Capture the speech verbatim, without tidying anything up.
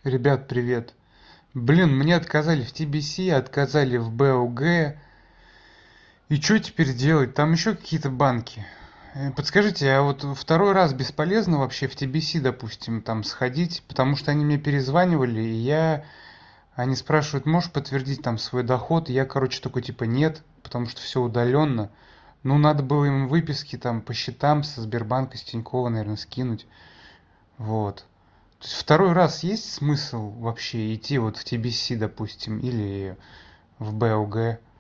Ребят, привет. Блин, мне отказали в Ти Би Си, отказали в Бэ О Гэ. И что теперь делать? Там еще какие-то банки. Э, Подскажите, а вот второй раз бесполезно вообще в Ти Би Си, допустим, там сходить? Потому что они мне перезванивали, и я... Они спрашивают, можешь подтвердить там свой доход? И я, короче, такой типа нет, потому что все удаленно. Ну, надо было им выписки там по счетам со Сбербанка, с Тинькова, наверное, скинуть. Вот. То есть второй раз есть смысл вообще идти вот в Ти Би Си, допустим, или в Бэ О Гэ?